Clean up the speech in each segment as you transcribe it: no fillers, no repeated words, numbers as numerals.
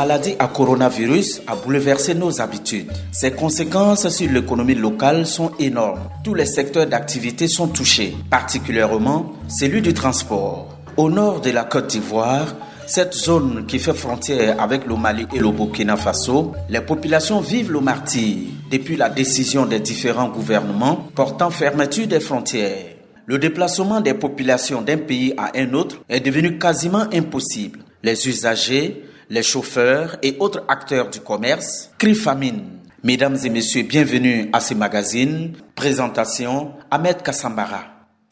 maladie à coronavirus a bouleversé nos habitudes. Ses conséquences sur l'économie locale sont énormes. Tous les secteurs d'activité sont touchés, particulièrement celui du transport. Au nord de la Côte d'Ivoire, cette zone qui fait frontière avec le Mali et le Burkina Faso, les populations vivent le martyre depuis la décision des différents gouvernements portant fermeture des frontières. Le déplacement des populations d'un pays à un autre est devenu quasiment impossible. Les usagers, les chauffeurs et autres acteurs du commerce crient famine. Mesdames et messieurs, bienvenue à ce magazine. Présentation, Ahmed Kassambara.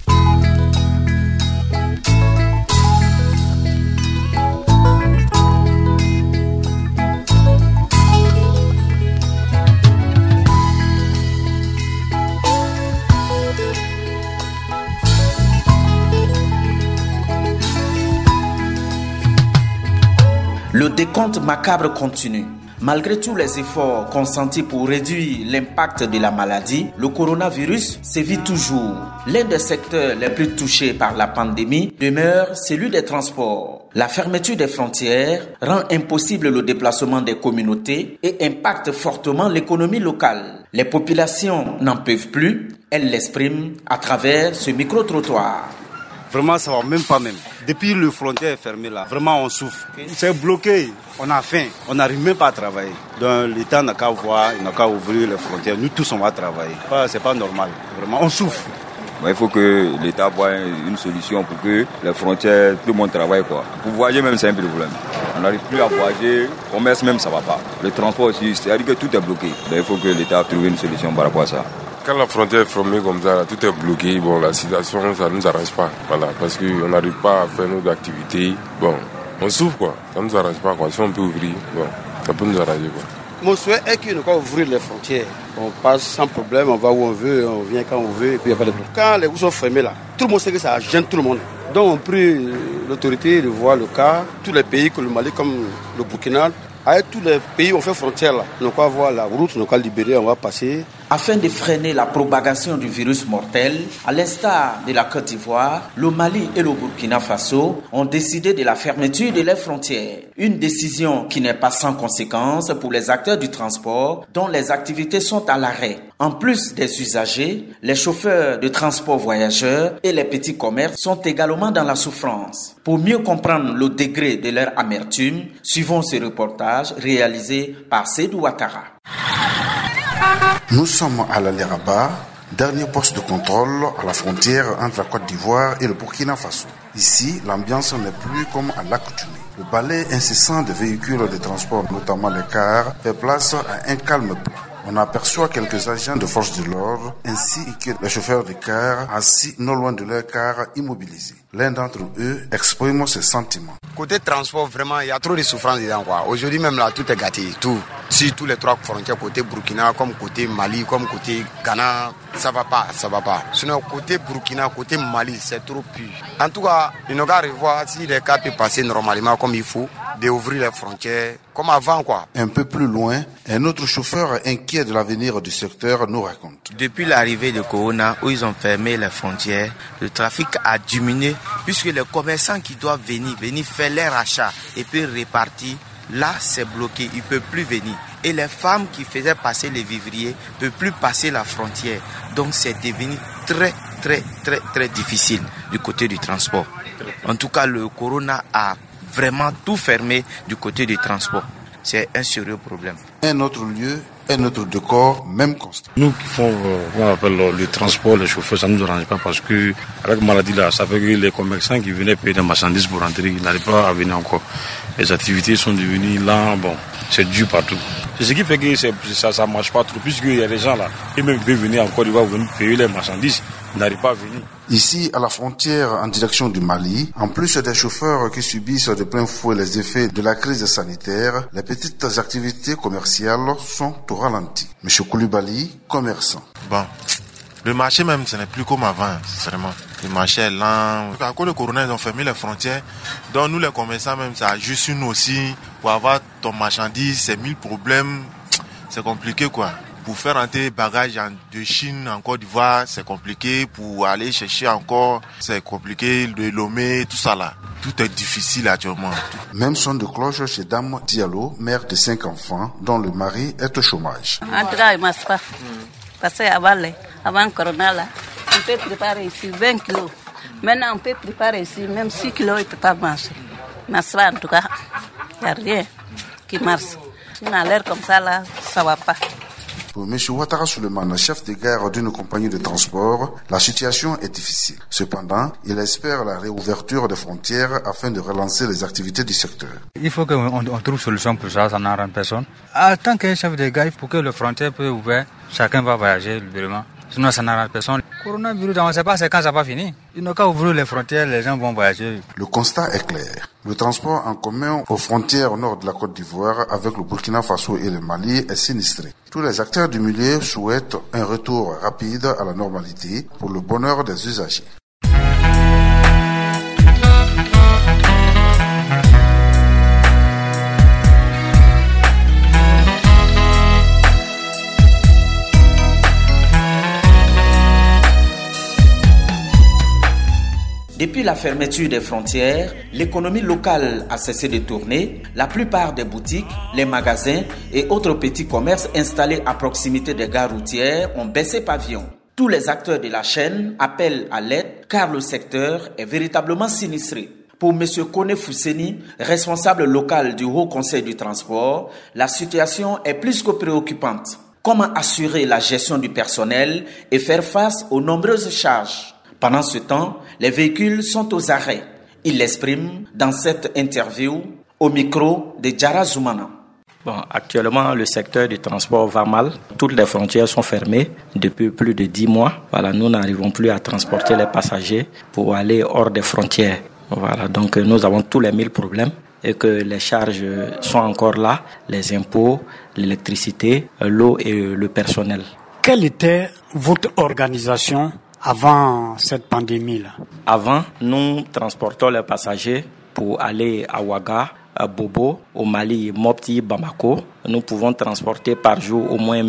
Le décompte macabre continue. Malgré tous les efforts consentis pour réduire l'impact de la maladie, le coronavirus sévit toujours. L'un des secteurs les plus touchés par la pandémie demeure celui des transports. La fermeture des frontières rend impossible le déplacement des communautés et impacte fortement l'économie locale. Les populations n'en peuvent plus, elles l'expriment à travers ce micro-trottoir. Vraiment, ça va même pas même. Depuis le frontière est fermé là, vraiment on souffre. C'est bloqué, on a faim, on n'arrive même pas à travailler. Donc l'État n'a qu'à voir, il n'a qu'à ouvrir les frontières. Nous tous on va travailler. C'est pas normal, vraiment on souffre. Il faut que l'État voie une solution pour que les frontières, tout le monde travaille quoi. Pour voyager même c'est un peu le problème. On n'arrive plus à voyager, commerce même ça va pas. Le transport aussi, c'est-à-dire que tout est bloqué. Donc il faut que l'État trouve une solution par rapport à ça. Quand la frontière est fermée comme ça, tout est bloqué. Bon, la situation, ça ne nous arrange pas. Voilà, parce qu'on n'arrive pas à faire nos activités. Bon, on souffre quoi. Ça ne nous arrange pas quoi. Si on peut ouvrir, bon, ça peut nous arranger quoi. Mon souhait est qu'il ne faut pas ouvrir les frontières. On passe sans problème, on va où on veut, on vient quand on veut, et puis il n'y a pas de problème. Quand les routes sont fermées là, tout le monde sait que ça gêne tout le monde. Donc on prie l'autorité de voir le cas. Tous les pays comme le Mali, comme le Burkina, avec tous les pays où on fait frontière là, on va voir la route, on va libérer, on va passer. Afin de freiner la propagation du virus mortel, à l'instar de la Côte d'Ivoire, le Mali et le Burkina Faso ont décidé de la fermeture de leurs frontières. Une décision qui n'est pas sans conséquence pour les acteurs du transport dont les activités sont à l'arrêt. En plus des usagers, les chauffeurs de transport voyageurs et les petits commerces sont également dans la souffrance. Pour mieux comprendre le degré de leur amertume, suivons ce reportage réalisé par Seydou Ouattara. Nous sommes à l'Aliraba, dernier poste de contrôle à la frontière entre la Côte d'Ivoire et le Burkina Faso. Ici, l'ambiance n'est plus comme à l'accoutumée. Le balai incessant des véhicules de transport, notamment les cars, fait place à un calme plat. On aperçoit quelques agents de force de l'ordre ainsi que les chauffeurs de cars assis non loin de leurs cars immobilisés. L'un d'entre eux exprime ses sentiments. Côté transport, vraiment, il y a trop de souffrance dedans quoi. Aujourd'hui même là, tout est gâté, tout. Si tous les trois frontières, côté Burkina, comme côté Mali, comme côté Ghana, ça va pas. Sinon, côté Burkina, côté Mali, c'est trop pur. En tout cas, il nous qu'à revoir si les cas peuvent passer normalement comme il faut, d'ouvrir les frontières comme avant quoi. Un peu plus loin, un autre chauffeur inquiet de l'avenir du secteur nous raconte. Depuis l'arrivée de Corona, où ils ont fermé les frontières, le trafic a diminué puisque les commerçants qui doivent venir faire leur achat et puis repartir, là c'est bloqué, ils ne peuvent plus venir. Et les femmes qui faisaient passer les vivriers ne peuvent plus passer la frontière. Donc c'est devenu très difficile du côté du transport. En tout cas, le Corona a vraiment tout fermé du côté du transport. C'est un sérieux problème. Un autre lieu, un autre décor, même constat. Nous qui font on appelle le transport, les chauffeurs, ça ne nous arrange pas parce que avec la maladie là, ça fait que les commerçants qui venaient payer des marchandises pour rentrer, ils n'arrivent pas à venir encore. Les activités sont devenues là, bon, c'est dur partout. C'est ce qui fait que ça ne marche pas trop, puisqu'il y a des gens là, qui même veulent venir encore, ils vont venir payer les marchandises, ils n'arrivent pas à venir. Ici, à la frontière en direction du Mali, en plus des chauffeurs qui subissent de plein fouet les effets de la crise sanitaire, les petites activités commerciales sont au ralenti. M. Koulibaly, commerçant. Bon, le marché même, ce n'est plus comme avant, sincèrement. Le marché est lent. À cause du corona, ils ont fermé les frontières. Donc nous, les commerçants même, ça a juste nous aussi. Pour avoir ton marchandise, c'est 1000 problèmes. C'est compliqué quoi. Pour faire entrer bagages de Chine en Côte d'Ivoire, c'est compliqué. Pour aller chercher encore, c'est compliqué. De Lomé, tout ça là. Tout est difficile actuellement. Même son de cloche chez Dame Diallo, mère de 5 enfants, dont le mari est au chômage. En tout cas, il ne marche pas. Parce qu'avant le corona, là, on peut préparer ici 20 kilos. Maintenant, on peut préparer ici même 6 kilos, il ne peut pas marcher. Il ne marche pas en tout cas. Il n'y a rien qui marche. Si on a l'air comme ça, là, ça ne va pas. Pour M. Ouattara Souleymane, chef de gare d'une compagnie de transport, la situation est difficile. Cependant, il espère la réouverture des frontières afin de relancer les activités du secteur. Il faut qu'on trouve une solution pour ça n'arrange personne. En tant que chef de gare, pour que les frontières soient ouvertes, chacun va voyager librement. Sinon, ça n'arrange personne. Le coronavirus, on ne sait pas quand ça va finir. Il n'a qu'à ouvrir les frontières, les gens vont voyager. Le constat est clair. Le transport en commun aux frontières au nord de la Côte d'Ivoire avec le Burkina Faso et le Mali est sinistré. Tous les acteurs du milieu souhaitent un retour rapide à la normalité pour le bonheur des usagers. Depuis la fermeture des frontières, l'économie locale a cessé de tourner. La plupart des boutiques, les magasins et autres petits commerces installés à proximité des gares routières ont baissé pavillon. Tous les acteurs de la chaîne appellent à l'aide car le secteur est véritablement sinistré. Pour M. Kone Fousseni, responsable local du Haut Conseil du transport, la situation est plus que préoccupante. Comment assurer la gestion du personnel et faire face aux nombreuses charges? Pendant ce temps, les véhicules sont aux arrêts. Il l'exprime dans cette interview au micro de Jara Zoumana. Actuellement, le secteur du transport va mal. Toutes les frontières sont fermées depuis plus de 10 mois. Nous n'arrivons plus à transporter les passagers pour aller hors des frontières. Donc nous avons tous les 1000 problèmes et que les charges sont encore là, les impôts, l'électricité, l'eau et le personnel. Quelle était votre organisation avant cette pandémie-là? Avant, nous transportons les passagers pour aller à Ouaga, à Bobo, au Mali, Mopti, Bamako. Nous pouvons transporter par jour au moins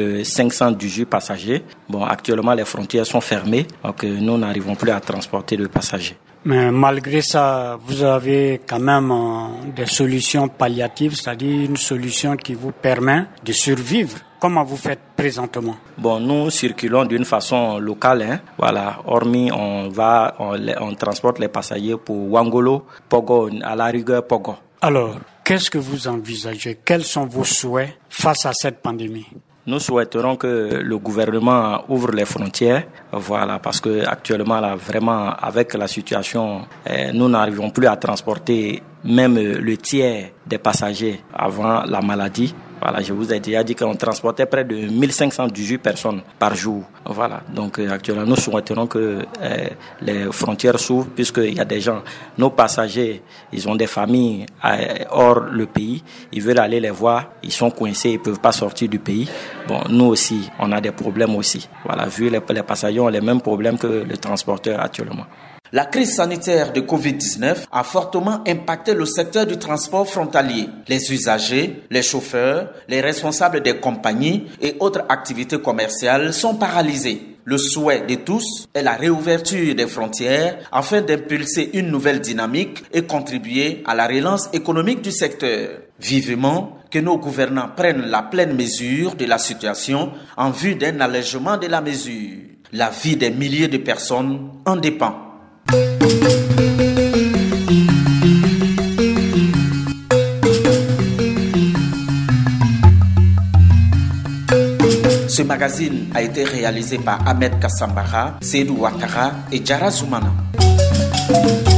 1518 passagers. Actuellement, les frontières sont fermées, donc nous n'arrivons plus à transporter de passagers. Mais malgré ça, vous avez quand même des solutions palliatives, c'est-à-dire une solution qui vous permet de survivre. Comment vous faites présentement? Nous circulons d'une façon locale. Hormis, on transporte les passagers pour Wangolo, Pogo, à la rigueur Pogo. Alors, qu'est-ce que vous envisagez? Quels sont vos souhaits face à cette pandémie? Nous souhaiterons que le gouvernement ouvre les frontières, parce que actuellement, vraiment, avec la situation, nous n'arrivons plus à transporter même le tiers des passagers avant la maladie. Je vous ai déjà dit qu'on transportait près de 1518 personnes par jour. Donc actuellement, nous souhaiterons que les frontières s'ouvrent puisqu'il y a des gens, nos passagers, ils ont des familles hors le pays, ils veulent aller les voir, ils sont coincés, ils ne peuvent pas sortir du pays. Nous aussi, on a des problèmes aussi. Vu les passagers ont les mêmes problèmes que les transporteurs actuellement. La crise sanitaire de Covid-19 a fortement impacté le secteur du transport frontalier. Les usagers, les chauffeurs, les responsables des compagnies et autres activités commerciales sont paralysés. Le souhait de tous est la réouverture des frontières afin d'impulser une nouvelle dynamique et contribuer à la relance économique du secteur. Vivement que nos gouvernants prennent la pleine mesure de la situation en vue d'un allègement de la mesure. La vie des milliers de personnes en dépend. Ce magazine a été réalisé par Ahmed Kassambara, Seydou Ouattara et Jara Zoumana.